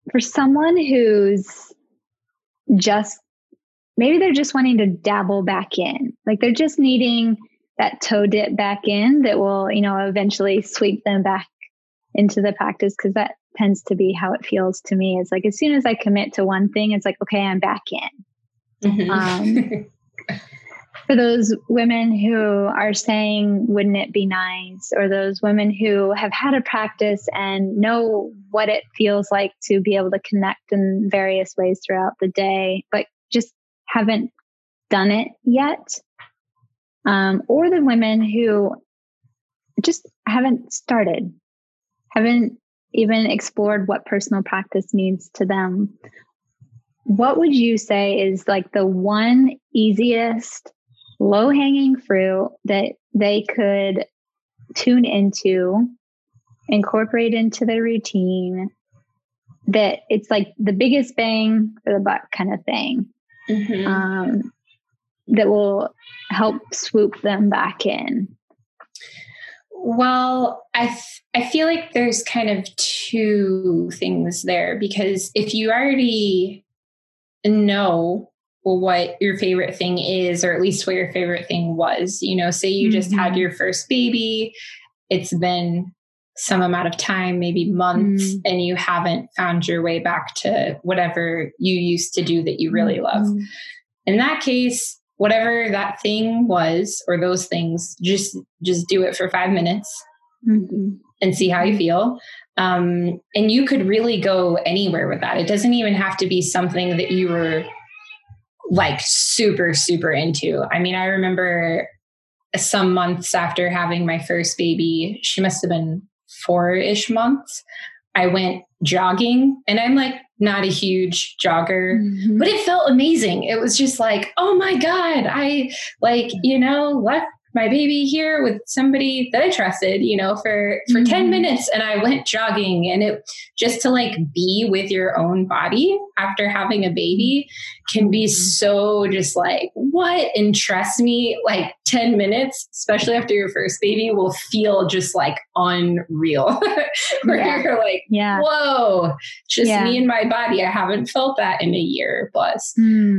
for someone who's just, maybe they're just wanting to dabble back in, like they're just needing that toe dip back in that will, eventually sweep them back into the practice. Cause that tends to be how it feels to me. It's like, as soon as I commit to one thing, it's like, okay, I'm back in. Mm-hmm. For those women who are saying, wouldn't it be nice? Or those women who have had a practice and know what it feels like to be able to connect in various ways throughout the day, but just haven't done it yet. Or the women who just haven't started, haven't even explored what personal practice means to them. What would you say is like the one easiest low-hanging fruit that they could tune into, incorporate into their routine, that it's like the biggest bang for the buck kind of thing, that will help swoop them back in? Well, I feel like there's kind of two things there, because if you already know what your favorite thing is, or at least what your favorite thing was, say you just had your first baby, it's been some amount of time, maybe months, and you haven't found your way back to whatever you used to do that you really love. In that case, whatever that thing was, or those things, just do it for 5 minutes and see how you feel. And you could really go anywhere with that. It doesn't even have to be something that you were like super, super into. I mean, I remember some months after having my first baby, she must have been 4-ish months, I went jogging, and I'm like not a huge jogger, but it felt amazing. It was just like, oh my God, I left my baby here with somebody that I trusted, for 10 minutes. And I went jogging, and it just to like be with your own body after having a baby can be so just like, what? And trust me, like 10 minutes, especially after your first baby, will feel just like unreal. Where you're like, whoa, just me and my body. I haven't felt that in a year plus.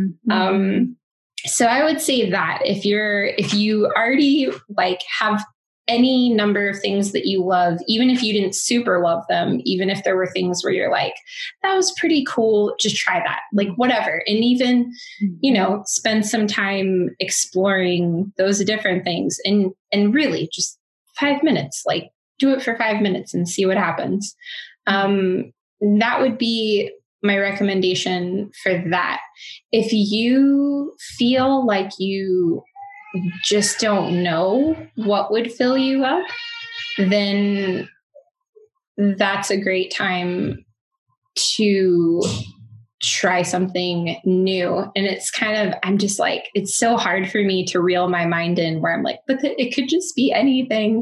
So I would say that if you already like have any number of things that you love, even if you didn't super love them, even if there were things where you're like, that was pretty cool, just try that, like whatever. And even, spend some time exploring those different things, and really just 5 minutes, like do it for 5 minutes and see what happens. That would be my recommendation for that. If you feel like you just don't know what would fill you up, then that's a great time to try something new. And it's kind of, I'm just like, it's so hard for me to reel my mind in where I'm like, but it could just be anything.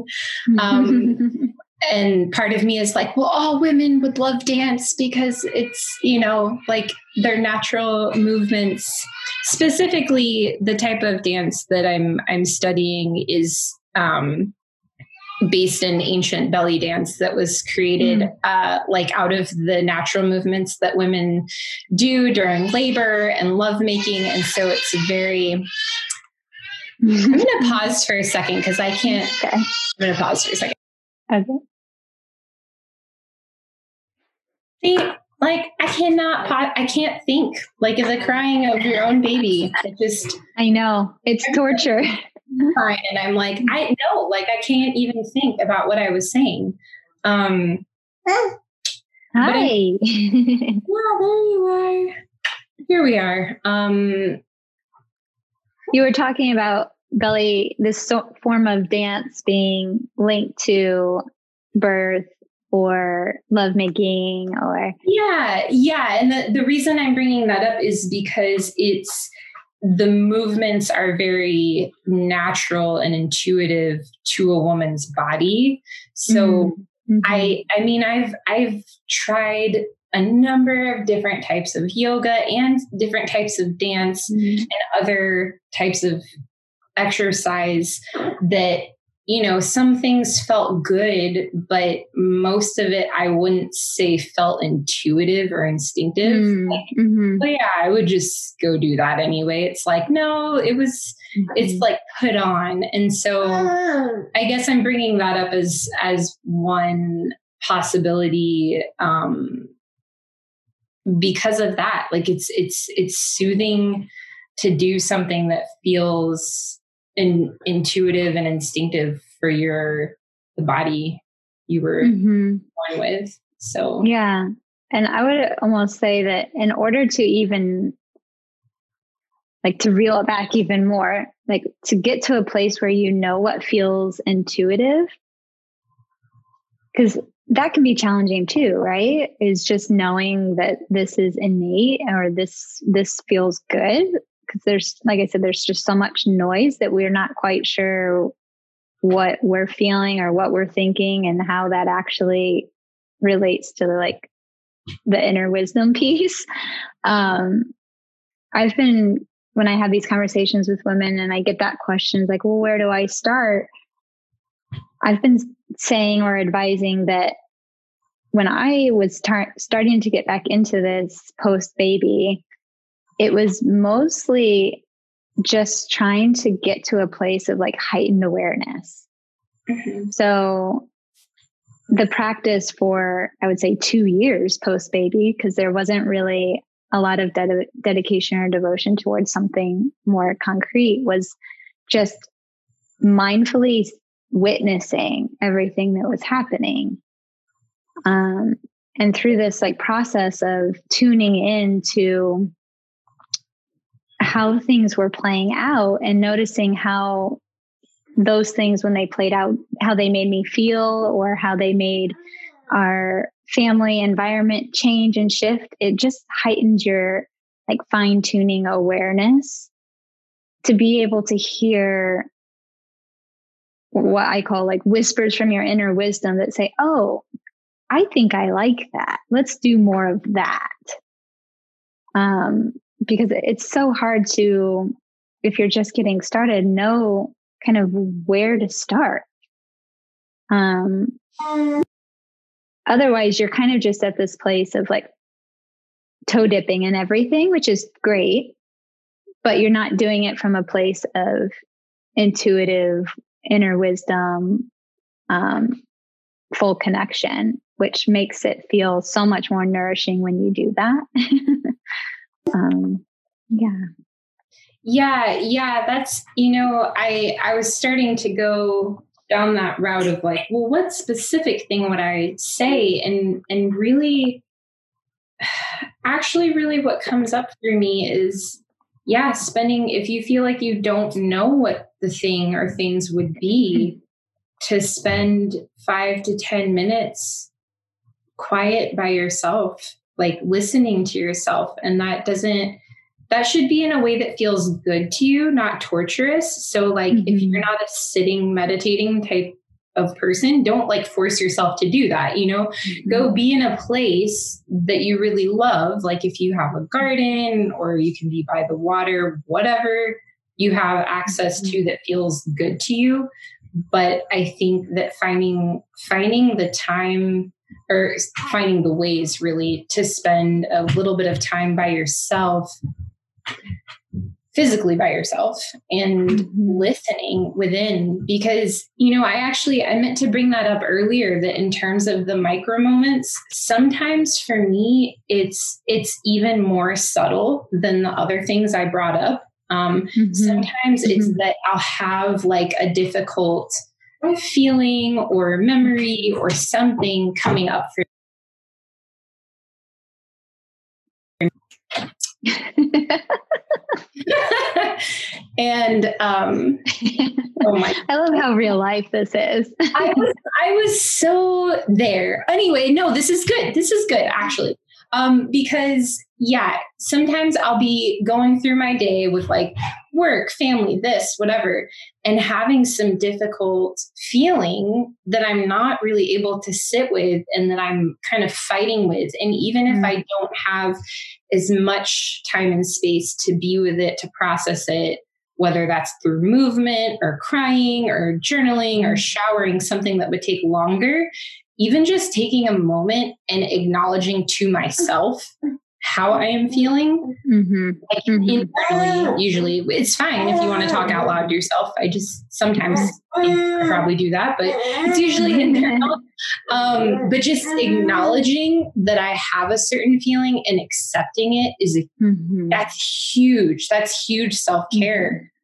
And part of me is like, well, all women would love dance because it's, like their natural movements. Specifically, the type of dance that I'm studying is based in ancient belly dance that was created like out of the natural movements that women do during labor and lovemaking. And so it's very... I'm going to pause for a second because I can't... Okay. I'm going to pause for a second. Okay. See, like I can't think, like the crying of your own baby. It just... I know. It's torture. Fine. And I'm like, I know, like I can't even think about what I was saying. Hi. Yeah, there you are. Here we are. You were talking about belly, this form of dance being linked to birth or lovemaking or... Yeah. And the reason I'm bringing that up is because the movements are very natural and intuitive to a woman's body. So I mean, I've tried a number of different types of yoga and different types of dance and other types of exercise that some things felt good, but most of it I wouldn't say felt intuitive or instinctive. But yeah, I would just go do that anyway. It's like, no, it's like put on. And so I guess I'm bringing that up as one possibility, because of that. Like it's soothing to do something that feels intuitive and instinctive for the body you were born with. So yeah. And I would almost say that in order to even like to reel it back even more, like to get to a place where what feels intuitive, because that can be challenging too, right? Is just knowing that this is innate or this feels good. Because there's, like I said, there's just so much noise that we're not quite sure what we're feeling or what we're thinking and how that actually relates to like the inner wisdom piece. I've been, when I have these conversations with women and I get that question, like, well, where do I start? I've been saying or advising that when I was starting to get back into this post-baby, it was mostly just trying to get to a place of like heightened awareness. So the practice for, I would say 2 years post-baby, because there wasn't really a lot of dedication or devotion towards something more concrete, was just mindfully witnessing everything that was happening. And through this like process of tuning into how things were playing out and noticing how those things, when they played out, how they made me feel or how they made our family environment change and shift, it just heightened your like fine tuning awareness to be able to hear what I call like whispers from your inner wisdom that say, oh, I think I like that. Let's do more of that. Because it's so hard to, if you're just getting started, know kind of where to start. Otherwise, you're kind of just at this place of like toe dipping in everything, which is great, but you're not doing it from a place of intuitive inner wisdom, full connection, which makes it feel so much more nourishing when you do that. Yeah. That's, I was starting to go down that route of like, well, what specific thing would I say? And really, actually really what comes up through me is, if you feel like you don't know what the thing or things would be, to spend 5 to 10 minutes quiet by yourself, like listening to yourself. And that should be in a way that feels good to you, not torturous. So like if you're not a sitting meditating type of person, don't like force yourself to do that, go be in a place that you really love. Like if you have a garden or you can be by the water, whatever you have access to that feels good to you. But I think that finding the time or finding the ways really to spend a little bit of time by yourself, physically by yourself, and listening within, because, I meant to bring that up earlier, that in terms of the micro moments, sometimes for me, it's even more subtle than the other things I brought up. Sometimes it's that I'll have like a difficult feeling or memory or something coming up for and oh my, I love how real life this is. I was so there. Anyway, no, this is good actually. Because sometimes I'll be going through my day with like work, family, this, whatever, and having some difficult feeling that I'm not really able to sit with and that I'm kind of fighting with. And even if I don't have as much time and space to be with it, to process it, whether that's through movement or crying or journaling or showering, something that would take longer, even just taking a moment and acknowledging to myself how I am feeling. Like internally, usually it's fine if you want to talk out loud to yourself. I just sometimes I probably do that, but it's usually internal. But just acknowledging that I have a certain feeling and accepting it is that's huge. That's huge self-care.